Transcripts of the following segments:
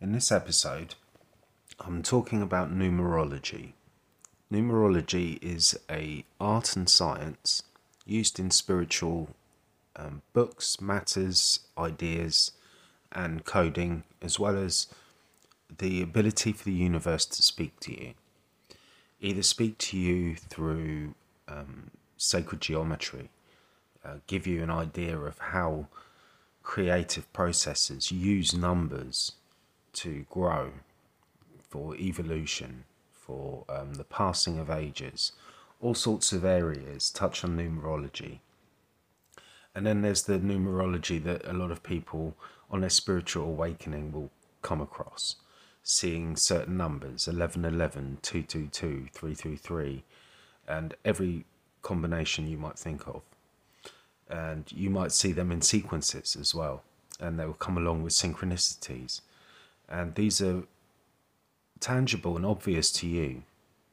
In this episode, I'm talking about numerology. Numerology is a art and science used in spiritual books, matters, ideas, and coding, as well as the ability for the universe to speak to you. Either speak to you through sacred geometry, give you an idea of how creative processes use numbers to grow, for evolution, for the passing of ages. All sorts of areas touch on numerology. And then there's the numerology that a lot of people on their spiritual awakening will come across, seeing certain numbers, 1111, 222, 333, and every combination you might think of. And you might see them in sequences as well, and they will come along with synchronicities. And these are tangible and obvious to you.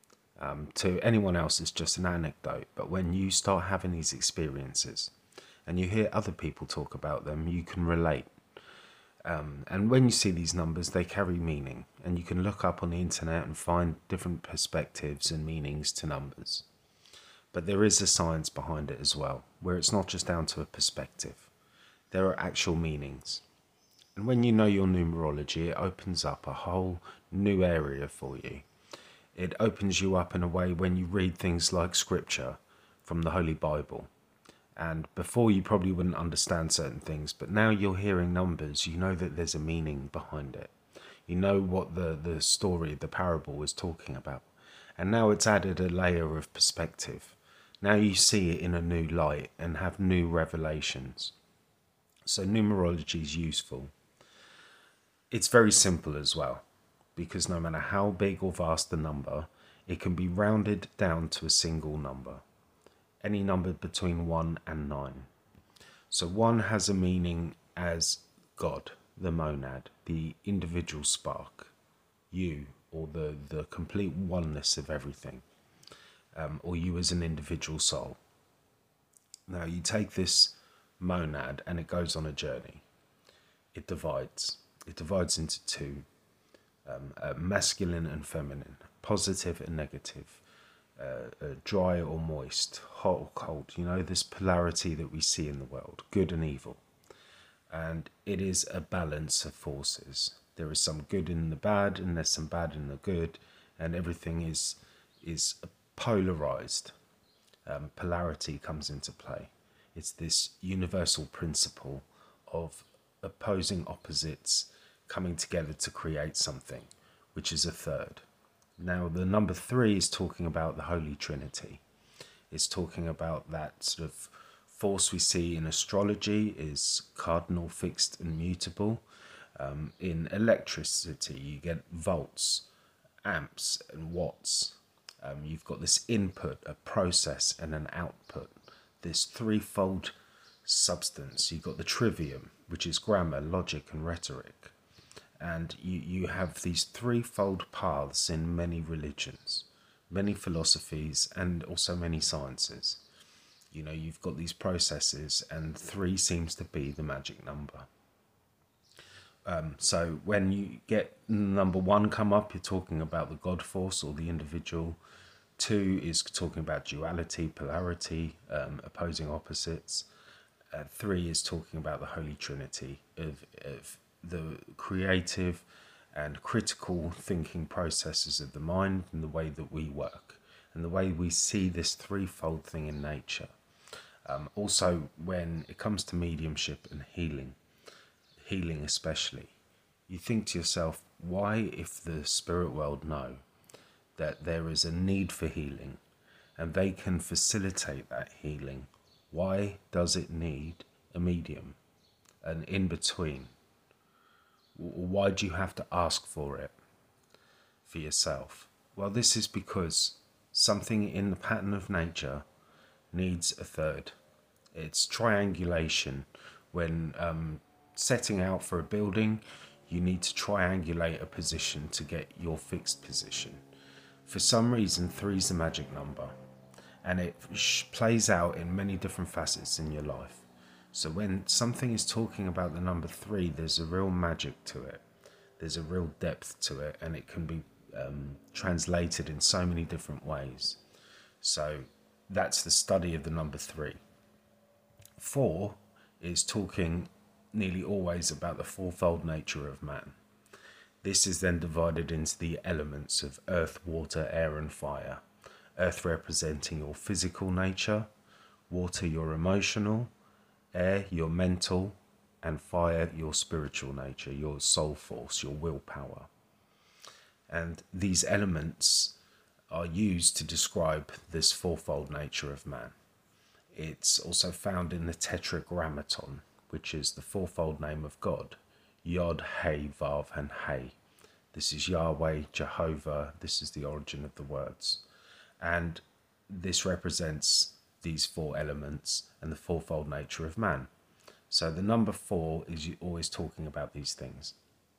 To anyone else, it's just an anecdote. But when you start having these experiences and you hear other people talk about them, you can relate. And when you see these numbers, they carry meaning. And you can look up on the internet and find different perspectives and meanings to numbers. But there is a science behind it as well, where it's not just down to a perspective. There are actual meanings. And when you know your numerology, it opens up a whole new area for you. It opens you up in a way when you read things like scripture from the Holy Bible. And before you probably wouldn't understand certain things, but now you're hearing numbers, you know that there's a meaning behind it. You know what the story, the parable is talking about. And now it's added a layer of perspective. Now you see it in a new light and have new revelations. So numerology is useful. It's very simple as well, because no matter how big or vast the number, it can be rounded down to a single number. Any number between 1 and 9. So 1 has a meaning as God, the monad, the individual spark, you, or the complete oneness of everything. Or you as an individual soul. Now you take this monad and it goes on a journey. It divides. It divides into two, masculine and feminine, positive and negative, dry or moist, hot or cold. You know, this polarity that we see in the world, good and evil. And it is a balance of forces. There is some good in the bad and there's some bad in the good, and everything is polarized. Polarity comes into play. It's this universal principle of opposing opposites coming together to create something, which is a third. Now, the number 3 is talking about the Holy Trinity. It's talking about that sort of force we see in astrology is cardinal, fixed, and mutable. In electricity, you get volts, amps, and watts. You've got this input, a process, and an output. This threefold substance. You've got the trivium, which is grammar, logic, and rhetoric. And you have these threefold paths in many religions, many philosophies, and also many sciences. You know, you've got these processes, and 3 seems to be the magic number. So when you get number 1 come up, you're talking about the God force or the individual. 2 is talking about duality, polarity, opposing opposites. 3 is talking about the Holy Trinity of the creative and critical thinking processes of the mind and the way that we work and the way we see this threefold thing in nature. Also, when it comes to mediumship and healing especially, you think to yourself, why, if the spirit world know that there is a need for healing and they can facilitate that healing, why does it need a medium, an in-between? Why do you have to ask for it for yourself? Well, this is because something in the pattern of nature needs a third. It's triangulation. When setting out for a building, you need to triangulate a position to get your fixed position. For some reason, 3 is the magic number, and it plays out in many different facets in your life. So when something is talking about the number 3, there's a real magic to it. There's a real depth to it, and it can be translated in so many different ways. So that's the study of the number 3. 4 is talking nearly always about the fourfold nature of man. This is then divided into the elements of earth, water, air, and fire. Earth representing your physical nature, water your emotional, air your mental, and fire your spiritual nature, your soul force, your willpower. And these elements are used to describe this fourfold nature of man. It's also found in the Tetragrammaton, which is the fourfold name of God: Yod, He, Vav, and He. This is Yahweh, Jehovah. This is the origin of the words. And this represents these 4 elements and the fourfold nature of man. So the number 4 is always talking about these things.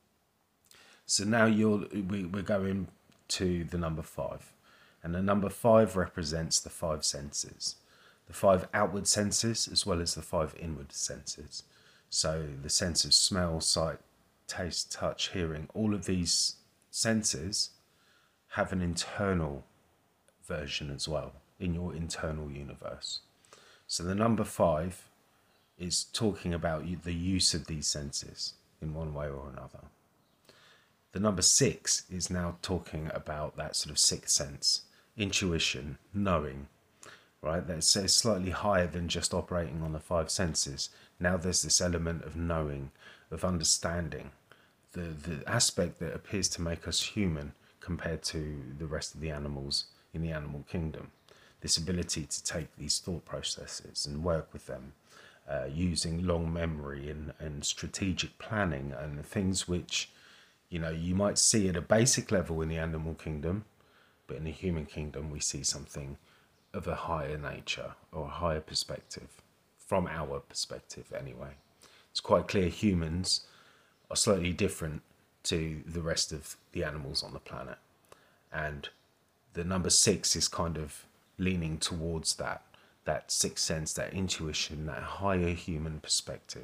So now we're going to the number 5. And the number 5 represents the 5 senses. The 5 outward senses as well as the 5 inward senses. So the sense of smell, sight, taste, touch, hearing, all of these senses have an internal version as well in your internal universe. So the number 5 is talking about the use of these senses in one way or another. The number 6 is now talking about that sort of 6th sense, intuition, knowing, right? That's slightly higher than just operating on the 5 senses. Now there's this element of knowing, of understanding, the aspect that appears to make us human compared to the rest of the animals in the animal kingdom. This ability to take these thought processes and work with them, using long memory and strategic planning, and things which, you might see at a basic level in the animal kingdom, but in the human kingdom we see something of a higher nature or a higher perspective, from our perspective anyway. It's quite clear humans are slightly different to the rest of the animals on the planet, and the number 6 is kind of leaning towards that 6th sense, that intuition, that higher human perspective.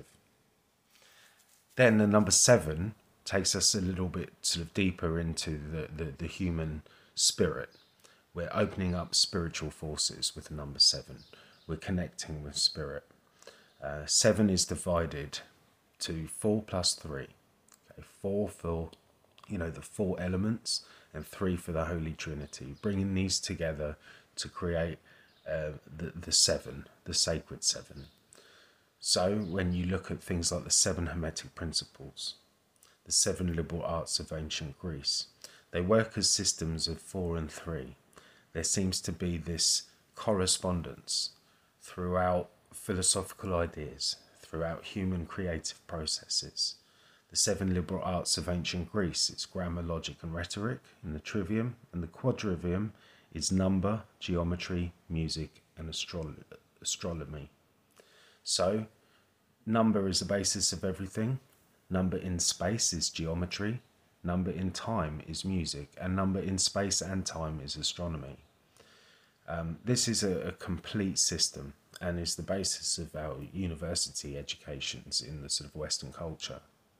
Then the number 7 takes us a little bit sort of deeper into the human spirit. We're opening up spiritual forces with the number 7. We're connecting with spirit. 7 is divided to 4 plus 3. Okay, 4 for the 4 elements, and 3 for the Holy Trinity, bringing these together to create the 7, the sacred 7. So when you look at things like the 7 Hermetic principles, the 7 liberal arts of ancient Greece, they work as systems of 4 and 3. There seems to be this correspondence throughout philosophical ideas, throughout human creative processes. The 7 liberal arts of ancient Greece is grammar, logic, and rhetoric in the trivium, and the quadrivium is number, geometry, music, and astronomy. So, number is the basis of everything. Number in space is geometry. Number in time is music. And number in space and time is astronomy. This is a complete system and is the basis of our university educations in the sort of Western culture.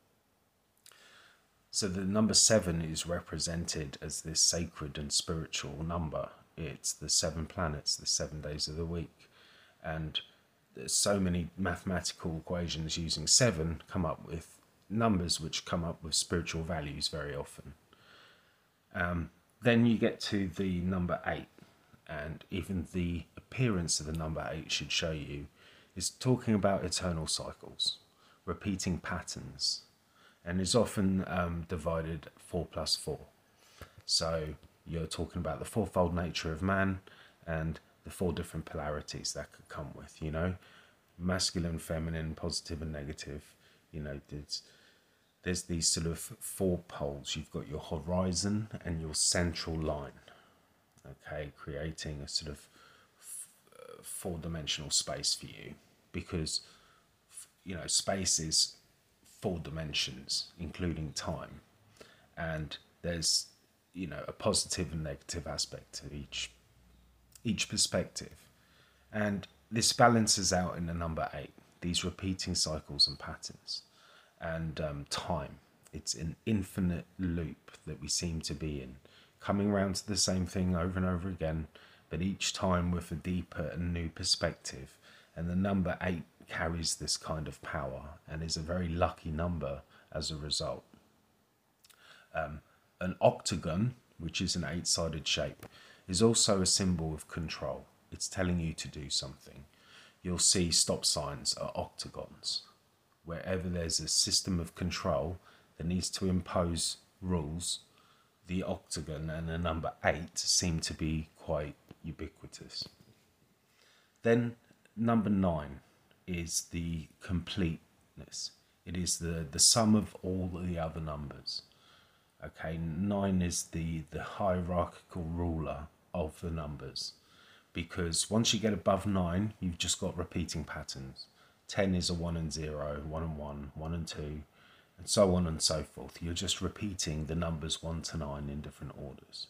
So the number 7 is represented as this sacred and spiritual number. It's the 7 planets, the 7 days of the week. And there's so many mathematical equations using 7 come up with numbers which come up with spiritual values very often. Then you get to the number 8. And even the appearance of the number 8 should show you is talking about eternal cycles, repeating patterns, and is often divided 4 plus 4. So you're talking about the fourfold nature of man and the 4 different polarities that could come with, masculine, feminine, positive and negative. There's these sort of 4 poles. You've got your horizon and your central line, okay, creating a sort of 4-dimensional space for you, because space is 4 dimensions, including time, and there's a positive and negative aspect to each perspective, and this balances out in the number 8, these repeating cycles and patterns, and time It's an infinite loop that we seem to be in, coming around to the same thing over and over again, but each time with a deeper and new perspective. And the number 8 carries this kind of power and is a very lucky number as a result. An octagon, which is an 8-sided shape, is also a symbol of control. It's telling you to do something. You'll see stop signs are octagons. Wherever there's a system of control that needs to impose rules, the octagon and the number 8 seem to be quite ubiquitous. Then number 9 is the completeness. It is the sum of all the other numbers. Okay, 9 is the hierarchical ruler of the numbers, because once you get above 9, you've just got repeating patterns. 10 is a 1 and 0, 1 and 1, 1 and 2, and so on and so forth. You're just repeating the numbers 1 to 9 in different orders.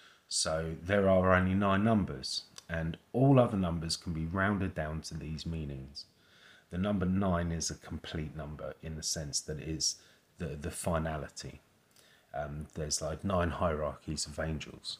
So there are only 9 numbers, and all other numbers can be rounded down to these meanings. The number 9 is a complete number in the sense that it is the finality. There's like 9 hierarchies of angels.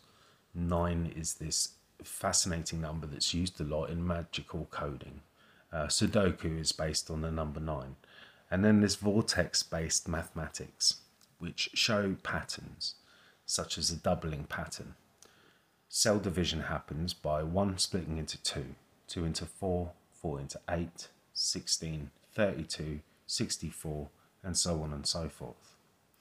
9 is this fascinating number that's used a lot in magical coding. Sudoku is based on the number 9. And then there's vortex-based mathematics, which show patterns, such as a doubling pattern. Cell division happens by 1 splitting into 2, 2 into 4, 4 into 8, 16, 32, 64, and so on and so forth.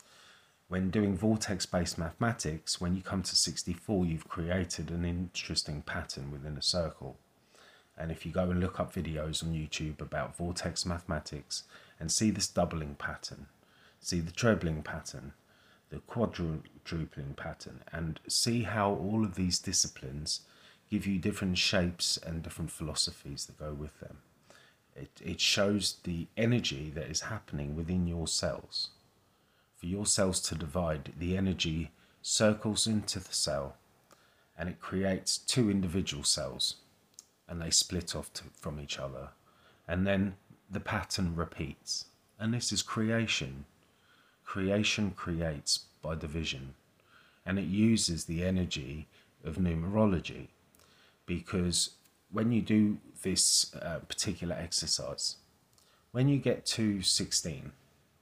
When doing vortex-based mathematics, when you come to 64, you've created an interesting pattern within a circle. And if you go and look up videos on YouTube about vortex mathematics and see this doubling pattern, see the trebling pattern, the quadrupling pattern, and see how all of these disciplines give you different shapes and different philosophies that go with them. It shows the energy that is happening within your cells. For your cells to divide, the energy circles into the cell and it creates 2 individual cells, and they split off from each other, and then the pattern repeats. And this is creation. Creation creates by division, and it uses the energy of numerology, because when you do this particular exercise, when you get to 16,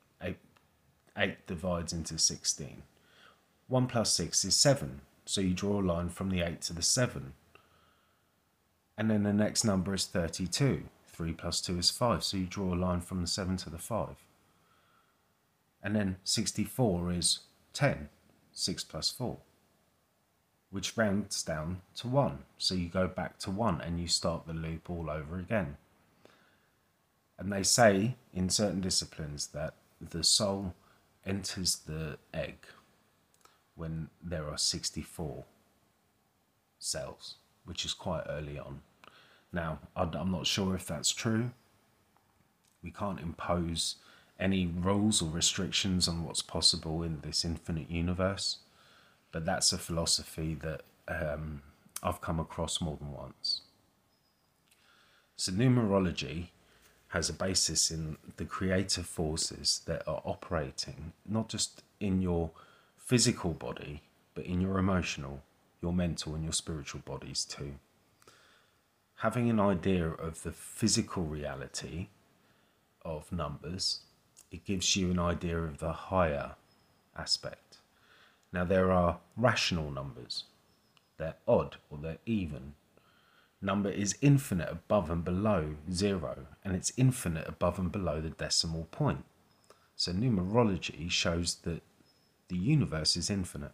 8 divides into 16. 1 plus 6 is 7, so you draw a line from the 8 to the 7. And then the next number is 32. 3 plus 2 is 5, so you draw a line from the 7 to the 5. And then 64 is 10, 6 plus 4, which rounds down to 1. So you go back to 1 and you start the loop all over again. And they say in certain disciplines that the soul enters the egg when there are 64 cells, which is quite early on. Now, I'm not sure if that's true. We can't impose any rules or restrictions on what's possible in this infinite universe, but that's a philosophy that I've come across more than once. So numerology has a basis in the creative forces that are operating not just in your physical body, but in your emotional, your mental, and your spiritual bodies too. Having an idea of the physical reality of numbers, it gives you an idea of the higher aspect. Now, there are rational numbers. They're odd or they're even. Number is infinite above and below 0, and it's infinite above and below the decimal point. So numerology shows that the universe is infinite.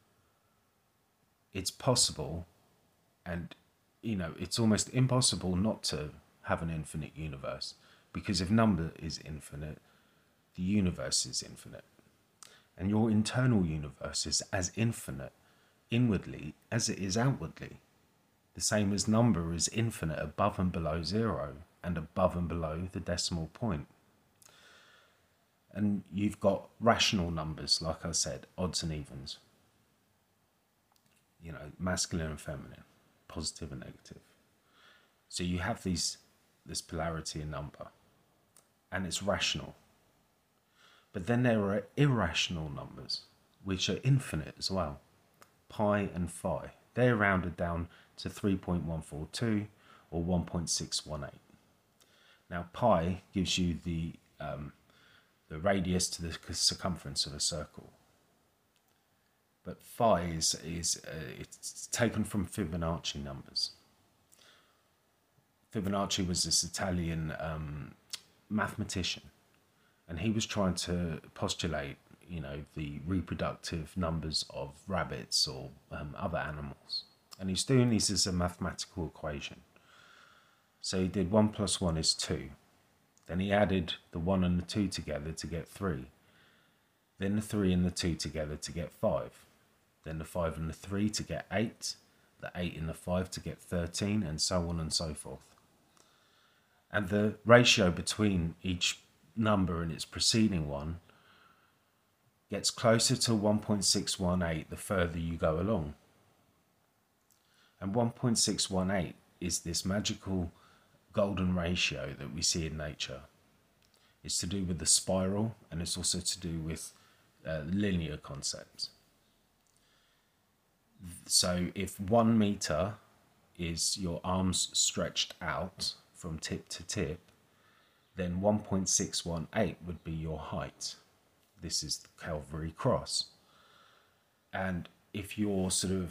It's possible, and it's almost impossible not to have an infinite universe, because if number is infinite, the universe is infinite. And your internal universe is as infinite inwardly as it is outwardly. The same as number is infinite above and below 0 and above and below the decimal point. And you've got rational numbers, like I said, odds and evens. Masculine and feminine, positive and negative. So you have this polarity in number, and it's rational. But then there are irrational numbers, which are infinite as well. Pi and phi, they're rounded down to 3.142 or 1.618. Now pi gives you the radius to the circumference of a circle. But phi is it's taken from Fibonacci numbers. Fibonacci was this Italian mathematician, and he was trying to postulate, the reproductive numbers of rabbits or other animals. And he's doing this as a mathematical equation. So he did 1 + 1 is 2. Then he added the 1 and the 2 together to get 3. Then the 3 and the 2 together to get 5. Then the 5 and the 3 to get 8. The 8 and the 5 to get 13, and so on and so forth. And the ratio between each number and its preceding one gets closer to 1.618 the further you go along. And 1.618 is this magical golden ratio that we see in nature. It's to do with the spiral, and it's also to do with linear concepts. So if 1 meter is your arms stretched out from tip to tip, then 1.618 would be your height. This is the Calvary Cross. And if your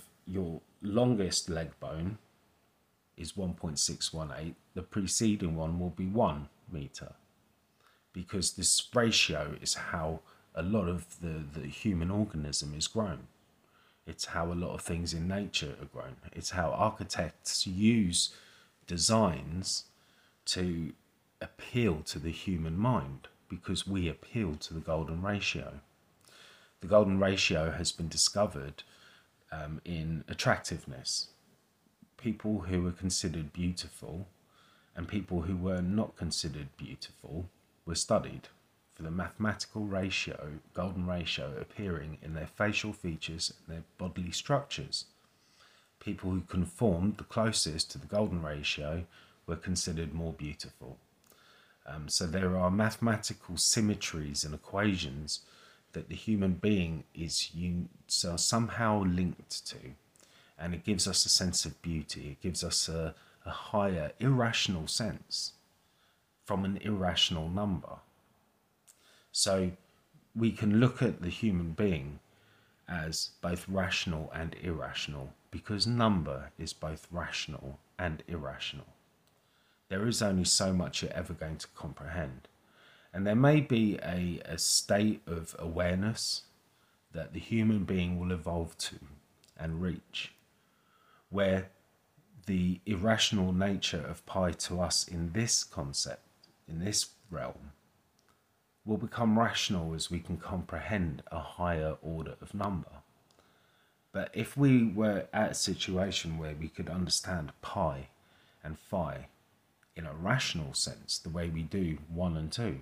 longest leg bone is 1.618, the preceding one will be 1 meter, because this ratio is how a lot of the human organism is grown. It's how a lot of things in nature are grown. It's how architects use designs to appeal to the human mind, because we appeal to the golden ratio. The golden ratio has been discovered in attractiveness. People who were considered beautiful and people who were not considered beautiful were studied for the mathematical ratio, golden ratio, appearing in their facial features and their bodily structures. People who conformed the closest to the golden ratio were considered more beautiful. So there are mathematical symmetries and equations that the human being is somehow linked to, and it gives us a sense of beauty. It gives us a higher irrational sense from an irrational number. So we can look at the human being as both rational and irrational, because number is both rational and irrational. There is only so much you're ever going to comprehend. And there may be a state of awareness that the human being will evolve to and reach, where the irrational nature of pi to us in this concept, in this realm, will become rational as we can comprehend a higher order of number. But if we were at a situation where we could understand pi and phi in a rational sense, the way we do 1 and 2,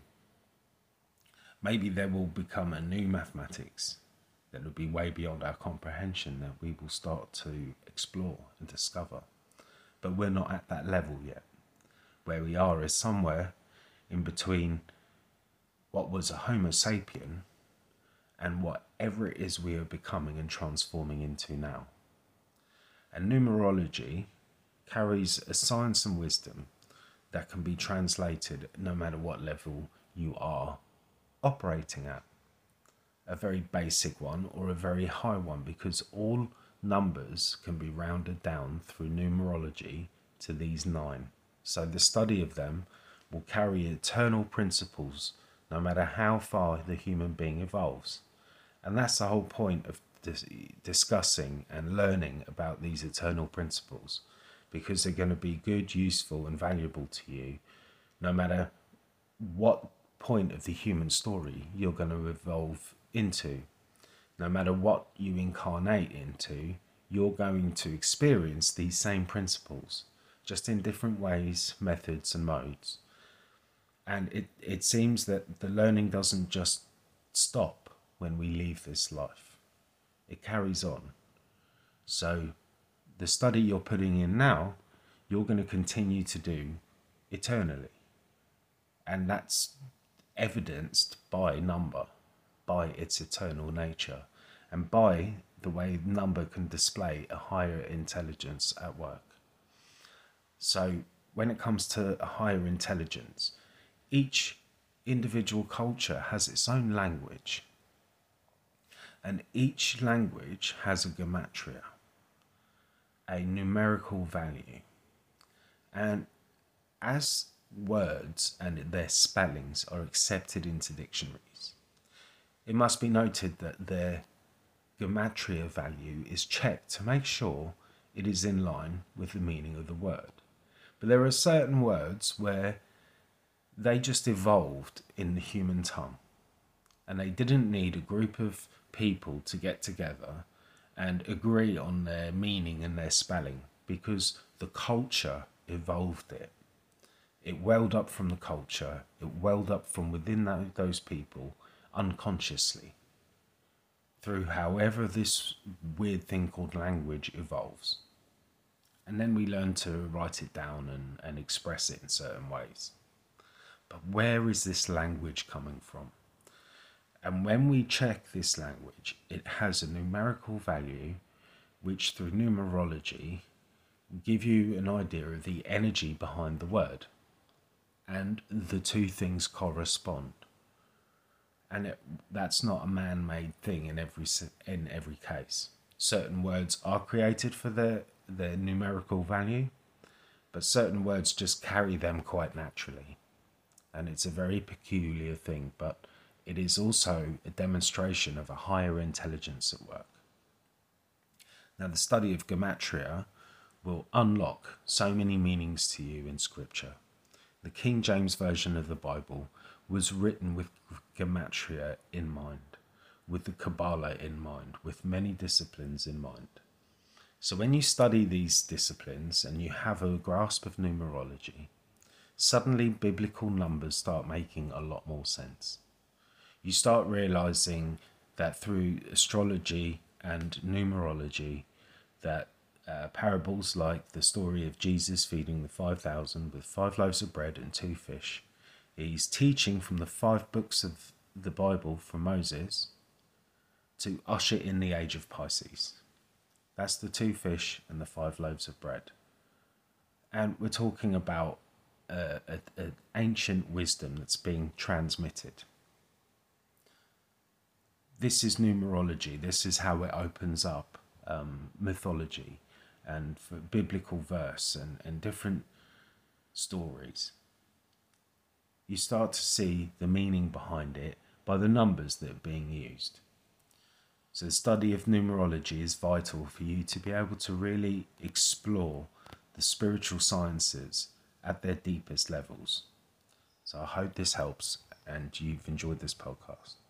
maybe there will become a new mathematics that will be way beyond our comprehension that we will start to explore and discover. But we're not at that level yet. Where we are is somewhere in between what was a Homo sapien and whatever it is we are becoming and transforming into now. And numerology carries a science and wisdom that can be translated no matter what level you are operating at. A very basic one or a very high one, because all numbers can be rounded down through numerology to these 9. So the study of them will carry eternal principles no matter how far the human being evolves. And that's the whole point of discussing and learning about these eternal principles, because they're going to be good, useful and valuable to you no matter what point of the human story you're going to evolve into. No matter what you incarnate into, you're going to experience these same principles, just in different ways, methods and modes. And it seems that the learning doesn't just stop when we leave this life. It carries on. So the study you're putting in now, you're going to continue to do eternally. And that's evidenced by number. by its eternal nature and by the way number can display a higher intelligence at work. So when it comes to a higher intelligence, each individual culture has its own language, and each language has a gematria, a numerical value. And as words and their spellings are accepted into dictionaries, it must be noted that their gematria value is checked to make sure it is in line with the meaning of the word. But there are certain words where they just evolved in the human tongue, and they didn't need a group of people to get together and agree on their meaning and their spelling, because the culture evolved it. It welled up from the culture, it welled up from within those people unconsciously, through however this weird thing called language evolves. And then we learn to write it down and express it in certain ways. But where is this language coming from? And when we check this language, it has a numerical value which through numerology will give you an idea of the energy behind the word. And the two things correspond. And that's not a man-made thing in every case. Certain words are created for their numerical value, but certain words just carry them quite naturally. And it's a very peculiar thing, but it is also a demonstration of a higher intelligence at work. Now, the study of gematria will unlock so many meanings to you in Scripture. The King James Version of the Bible was written with gematria in mind, with the Kabbalah in mind, with many disciplines in mind. So when you study these disciplines and you have a grasp of numerology, suddenly biblical numbers start making a lot more sense. You start realizing that through astrology and numerology, that parables like the story of Jesus feeding the 5,000 with 5 loaves of bread and 2 fish, he's teaching from the 5 books of the Bible from Moses to usher in the age of Pisces. That's the 2 fish and the 5 loaves of bread. And we're talking about an ancient wisdom that's being transmitted. This is numerology. This is how it opens up mythology and for biblical verse and different stories. You start to see the meaning behind it by the numbers that are being used. So the study of numerology is vital for you to be able to really explore the spiritual sciences at their deepest levels. So I hope this helps and you've enjoyed this podcast.